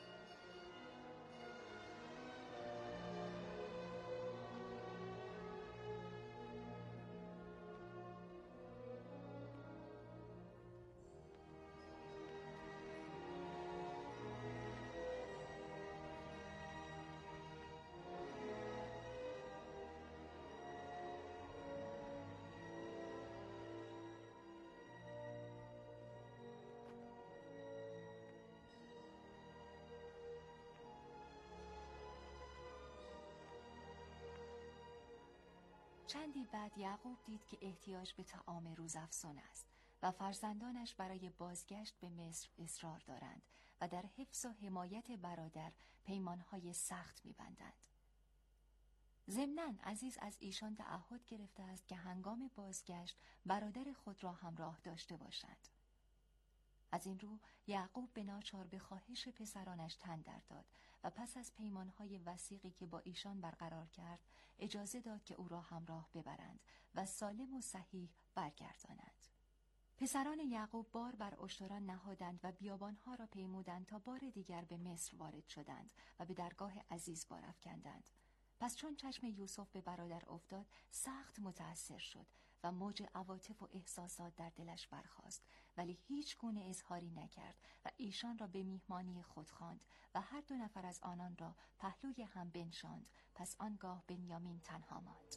چندی بعد یعقوب دید که احتیاج به طعام روزافزون است و فرزندانش برای بازگشت به مصر اصرار دارند و در حفظ و حمایت برادر پیمانهای سخت می‌بندند. ضمناً عزیز از ایشان تعهد گرفته است که هنگام بازگشت برادر خود را همراه داشته باشند. از این رو یعقوب به ناچار به خواهش پسرانش تن در داد و پس از پیمانهای وثیقی که با ایشان برقرار کرد اجازه داد که او را همراه ببرند و سالم و صحیح برگردانند. پسران یعقوب بار بر اشتران نهادند و بیابانها را پیمودند تا بار دیگر به مصر وارد شدند و به درگاه عزیز بار افکندند. پس چون چشم یوسف به برادر افتاد سخت متأثر شد و موج عواطف و احساسات در دلش برخاست، ولی هیچ گونه اظهاری نکرد و ایشان را به میهمانی خود خواند و هر دو نفر از آنان را پهلوی هم بنشاند. پس آنگاه بنیامین تنها ماند.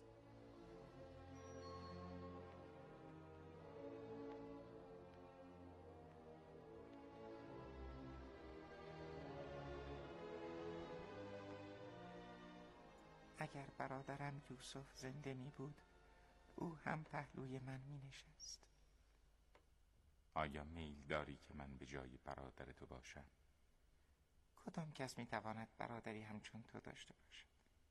اگر برادرم یوسف زنده می بود او هم پهلوی من می نشست. آیا میل داری که من به جای برادر تو باشم؟ کدام کس می تواند برادری همچون تو داشته باشد؟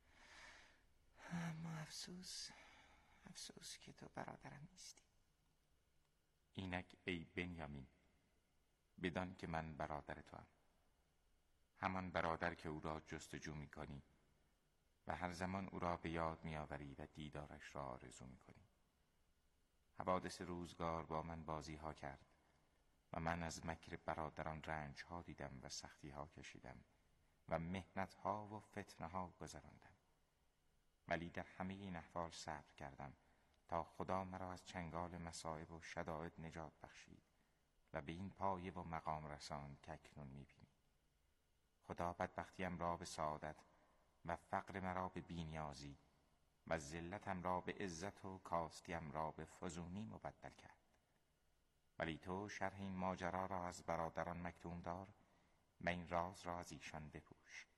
اما افسوس افسوس که تو برادرم نیستی. اینک ای بنیامین، بدان که من برادر تو هم، همان برادر که او را جستجو می کنی و هر زمان او را به یاد می آوری و دیدارش را آرزو می کنی. حوادث روزگار با من بازی ها کرد و من از مکر برادران رنج ها دیدم و سختی ها کشیدم و محنت ها و فتنه ها گذراندم، ولی در همه این احوال صبر کردم تا خدا مرا از چنگال مصائب و شدائد نجات بخشید و به این پایه و مقام رساند که اکنون میبینی. خدا بدبختیم را به سعادت و فقر مرا به بی‌نیازی و ذلتم را به عزت و کاستیم را به فزونی مبدل کرد. ولی تو شرح این ماجرا را از برادران مکتوم دار و این راز را از ایشان بپوش.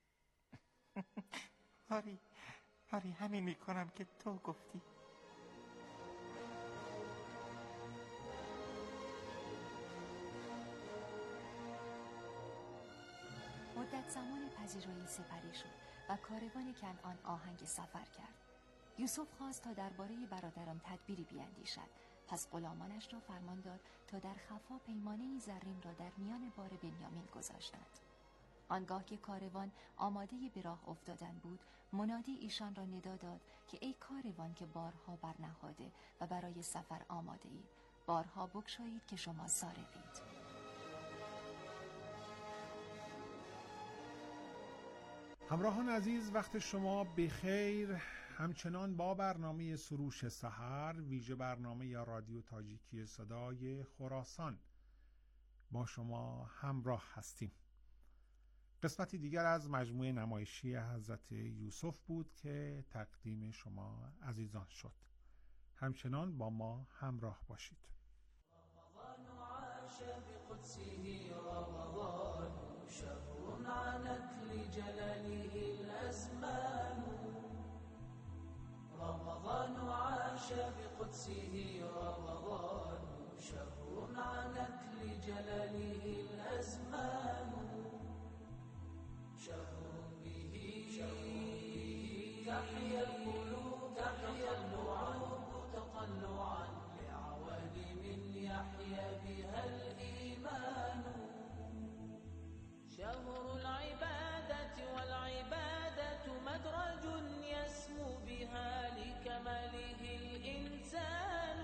آری آری همین میکنم که تو گفتی. مدت زمان پذیرایی سپری شد و کاروان کنعان آهنگ سفر کرد. یوسف خواست تا درباره برادران تدبیری بیندیشد، پس غلامانش را فرمان داد تا در خفا پیمانه زرین را در میان بار بنیامین گذاشتند. آنگاه که کاروان آماده به راه افتادن بود، منادی ایشان را ندا داد که ای کاروان که بارها برنهاده و برای سفر آماده اید، بارها بگشایید که شما سارقید. همراهان عزیز، وقت شما بخیر. همچنان با برنامه سروش سحر، ویژه برنامه یا رادیو تاجیکی صدای خراسان با شما همراه هستیم. قسمتی دیگر از مجموعه نمایشی حضرت یوسف بود که تقدیم شما عزیزان شد. همچنان با ما همراه باشید. رمضان عاش بقدسه رمضان شهر عنت لجلاله الأزمان. رمضان عاش بقدسه رمضان شهر عنت لجلاله الأزمان. شهر به تحيا القلوب تقلعا تقلعا لعوالم يحيا بها الإيمان. شهر العبادة والعبادة مدرج يسمو بها لكماله الإنسان.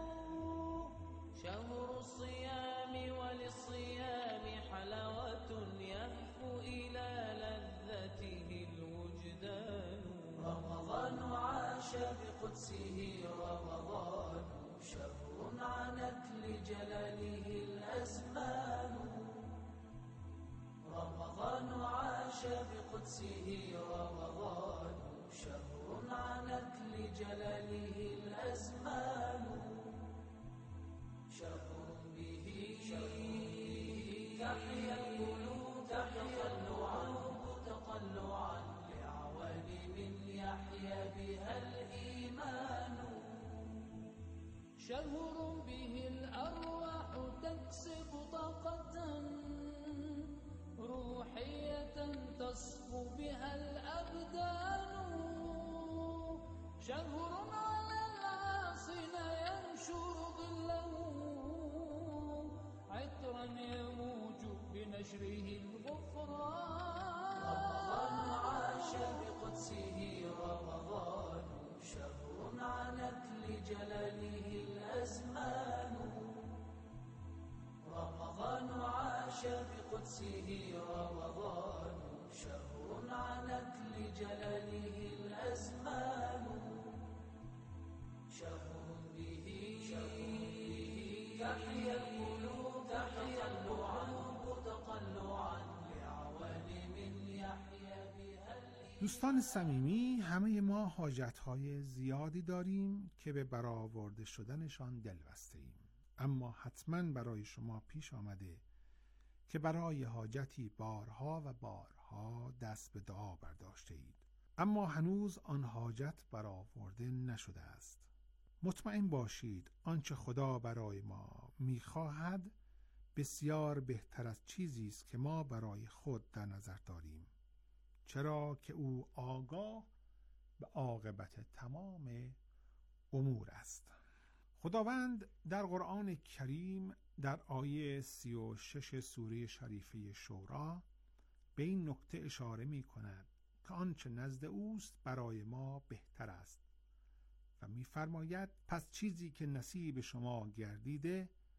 شهر الصيام وللصيام حلاوة يهفو إلى لذته الوجدان. رمضان عاش بقدسه رمضان شهر عنت لجلاله الأزمان. رمضان عاش بقدسه رمضان شهر عنت لجلاله الأزمان. شهر به تحيا القلوب تقلعا تقلعا لعوالم يحيا بها الإيمان. شهر به الأرواح تكسب طاقة روحية تصفو بها الأبدان. شهر على العاصين ينشر ظله عطرا يموج بنشره الغفران. رمضان عاش بقدسه رمضان شهر عنت لجلاله الأزمان. رمضان عاش بقدسه رمضان شهر عنت لجلاله الأزمان. شهر به تحيا القلوب تقلعا تقلعا لعوالم يحيا بها. دوستان صمیمی، همه ما حاجت‌های زیادی داریم که به برآورده شدنشان دلبسته ایم. اما حتما برای شما پیش آمده که برای حاجتی بارها و بارها دست به دعا برداشته اید، اما هنوز آن حاجت برآورده نشده است. مطمئن باشید آنچه خدا برای ما می‌خواهد بسیار بهتر از چیزی است که ما برای خود در نظر داریم، چرا که او آگاه به عاقبت تمام امور است. خداوند در قرآن کریم در آیه سی و شش سوره شریفه شورا به این نکته اشاره می کند که آنچه نزد اوست برای ما بهتر است و می فرماید پس چیزی که نصیب شما گردیده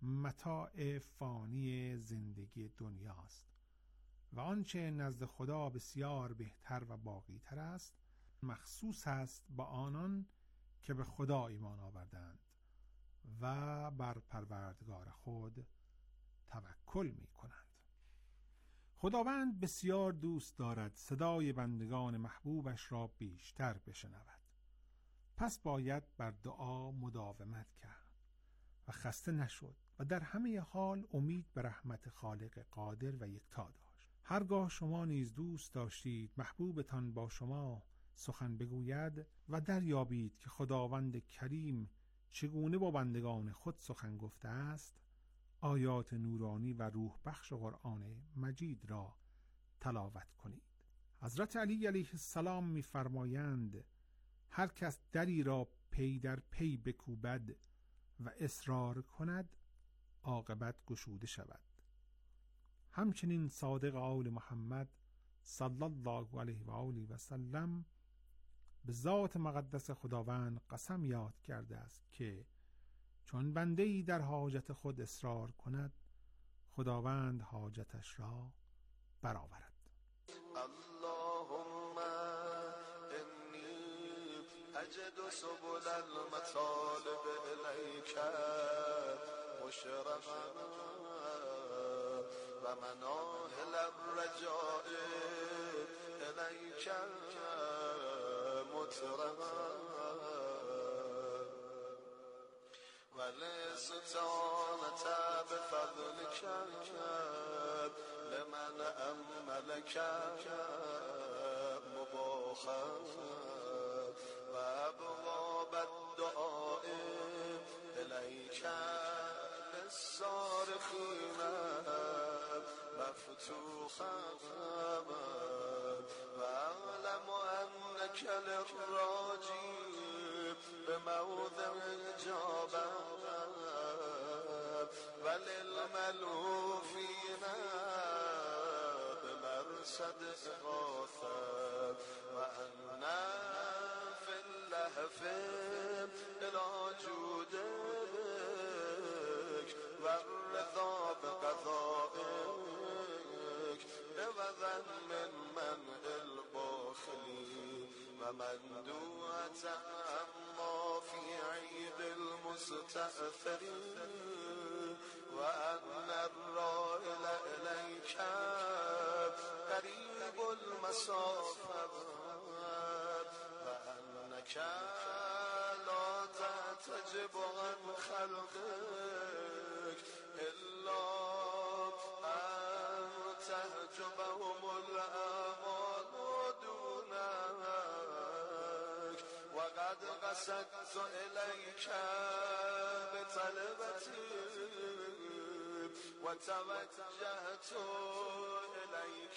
متاع فانی زندگی دنیاست و آنچه نزد خدا بسیار بهتر و باقی‌تر است مخصوص است با آنان که به خدا ایمان آوردند و بر پروردگار خود توکل می کنند. خداوند بسیار دوست دارد صدای بندگان محبوبش را بیشتر بشنود. پس باید بر دعا مداومت کرد و خسته نشد و در همه حال امید به رحمت خالق قادر و یکتا داشت. هرگاه شما نیز دوست داشتید محبوبتان با شما سخن بگوید و دریابید که خداوند کریم چگونه با بندگان خود سخن گفته است، آیات نورانی و روح بخش قرآن مجید را تلاوت کنید. حضرت علی علیه السلام می‌فرمایند هر کس دری را پی در پی بکوبد و اصرار کند عاقبت گشوده شود. همچنین صادق آل محمد صلی الله علیه و آله و سلم به ذات مقدس خداوند قسم یاد کرده است که چون بنده‌ای در حاجت خود اصرار کند خداوند حاجتش را برآورد. اللهم انی اجد سبل المطالب الیک مشرقا و مناهل الرجاء الیک مطرقا ولستانت بفضلك لمن أملك مباخا وأبواب الدعاء إليك للصارخين مفتوحا وأعلم أنك للراجي بموضع إجابة وللملوفين بمرصد إغاثة وأنا في اللهف إلى جودك والرضا بقضائك عوضا من منع الباخلين ومندوعة عما في عيد المستأثرين وأن الرائل إليك قريب المسافة وأنك لا تعتجب عن خلقك إلا أن تهجبهم الآمال دونك وقد قصدت إليك بطلبتي وتوجهت إليك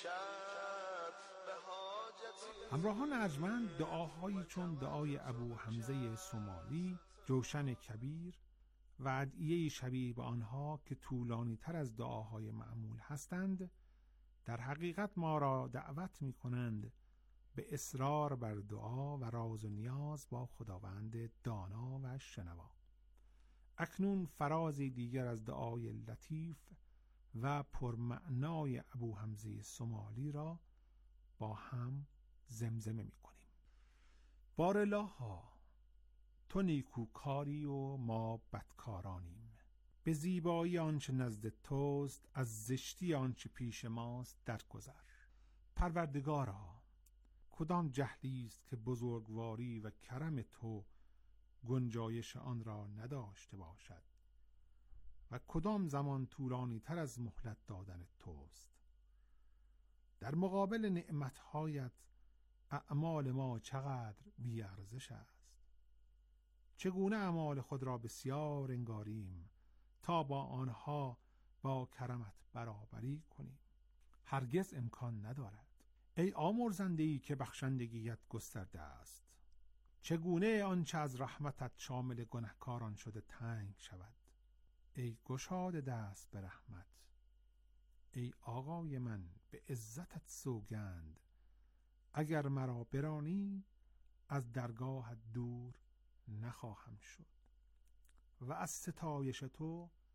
بحاجتي. همراهان ارجمند دعاهایی چون دعای ابو حمزه سومالی، جوشن کبیر و ادعیه شبیه به آنها که طولانی تر از دعاهای معمول هستند در حقیقت ما را دعوت می کنند به اصرار بر دعا و راز و نیاز با خداوند دانا و شنوا. اکنون فرازی دیگر از دعای لطیف و پرمعنای ابو حمزه سومالی را با هم زمزمه می کنیم. بارالها تو نیکوکاری و ما بدکارانیم، به زیبایی آنچه نزد توست از زشتی آنچه پیش ماست درگذر. پروردگارا کدام جهلی است که بزرگواری و کرم تو گنجایش آن را نداشته باشد و کدام زمان طولانی تر از مهلت دادن توست. در مقابل نعمتهایت اعمال ما چقدر بی ارزش است. چگونه اعمال خود را بسیار انگاریم تا با آنها با کرمت برابری کنیم؟ هرگز امکان ندارد. ای آمرزنده‌ای که بخشندگیت گسترده است، چگونه آنچه از رحمتت شامل گنهکاران شده تنگ شود؟ ای گشاد دست به رحمت، ای آقای من به عزتت سوگند، اگر مرا برانی از درگاهت دور نخواهم شد و از ستایش تو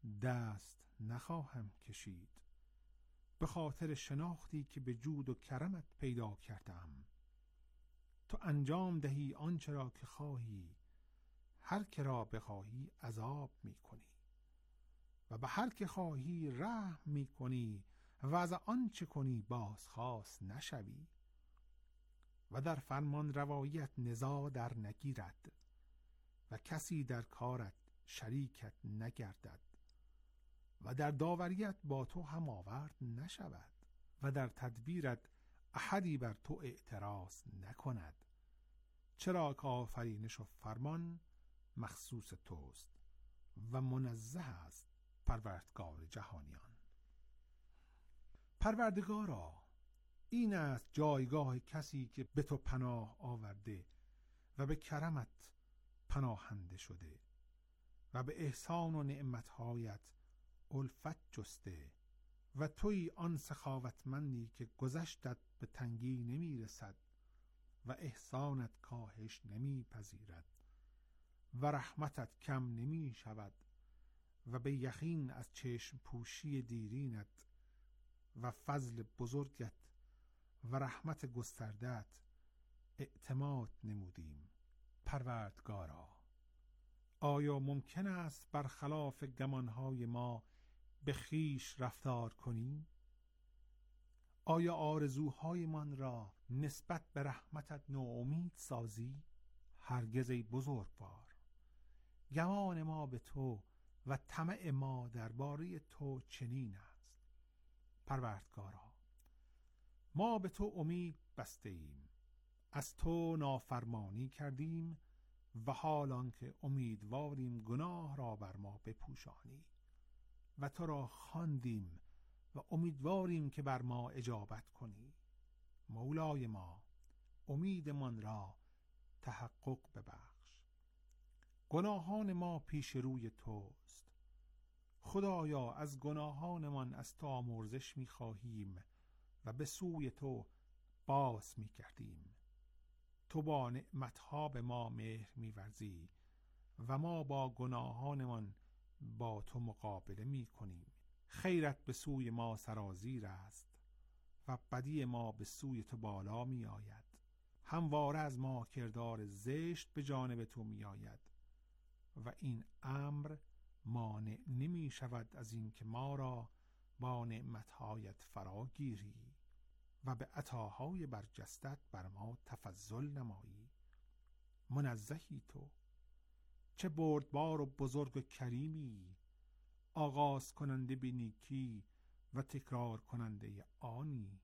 دست نخواهم کشید، به خاطر شناختی که به جود و کرمت پیدا کردم. تو انجام دهی آنچه را که خواهی، هر که را بخواهی عذاب می کنی و به هر که خواهی رحم می کنی و از آنچه کنی بازخواست نشوی و در فرمان روایت نزاع در نگیرد و کسی در کارت شریکت نگردد و در داوریت با تو هم آورد نشود و در تدبیرت احدی بر تو اعتراض نکند، چرا که آفرینش و فرمان مخصوص توست و منزه است پروردگار جهانیان. پروردگارا، این است جایگاه کسی که به تو پناه آورده و به کرمت پناهنده شده و به احسان و نعمتهایت الفت جسته و توی آن سخاوتمندی که گذشتت به تنگی نمی رسد و احسانت کاهش نمی پذیرد و رحمتت کم نمی شود و به یقین از چشم پوشی دیرینت و فضل بزرگت و رحمت گستردت اعتماد نمودیم. پروردگارا، آیا ممکن است برخلاف گمانهای ما به خیش رفتار کنی؟ آیا آرزوهایمان را نسبت به رحمتت ناامید سازی؟ هرگز ای بزرگوار، گمان ما به تو و طمع ما درباره تو چنین است. پروردگارا، ما به تو امید بسته ایم، از تو نافرمانی کردیم و حالان که امیدواریم گناه را بر ما بپوشانی و تو را خواندیم و امیدواریم که بر ما اجابت کنی. مولای ما، امیدمان را تحقق ببخش. گناهان ما پیش روی توست. خدایا، از گناهانمان از تو آمرزش می خواهیم و به سوی تو باز می کردیم. تو با نعمتها به ما مهر می ورزی و ما با گناهانمان با تو مقابله می کنیم. خیرت به سوی ما سرازیر است و بدی ما به سوی تو بالا می آید. همواره از ما کردار زشت به جانب تو می آید و این امر مانع نمی شود از این که ما را با نعمتهایت فرا گیری و به عطاهای برجستت بر ما تفضل نمایی. منزهی تو، چه بردبار و بزرگ و کریمی، آغاز کننده به نیکی و تکرار کننده آنی.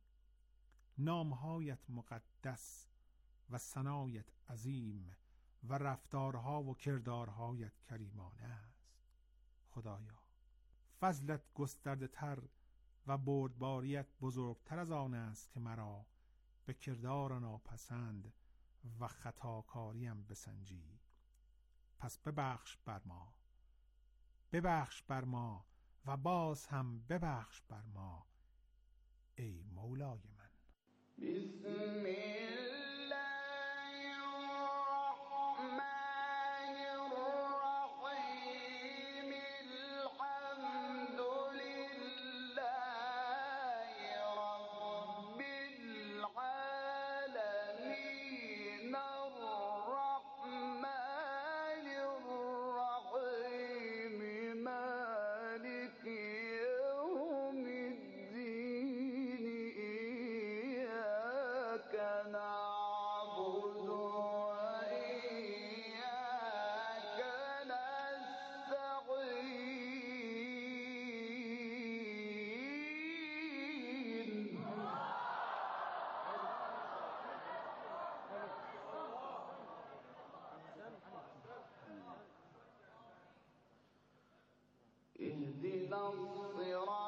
نامهایت مقدس و ثنایت عظیم و رفتارها و کردارهایت کریمانه است. خدایا، فضلت گسترده تر و بردباریت بزرگتر از آن است که مرا به کردار ناپسند و خطاکاریم بسنجی. پس ببخش بر ما، ببخش بر ما و باز هم ببخش بر ما، ای مولای من. بسم الله الرحمن الرحیم. الحمد لله رب العالمین. الرحمن الرحیم. مالک یوم الدین. إياك نعبد وإياك نستعين. اهدنا الصراط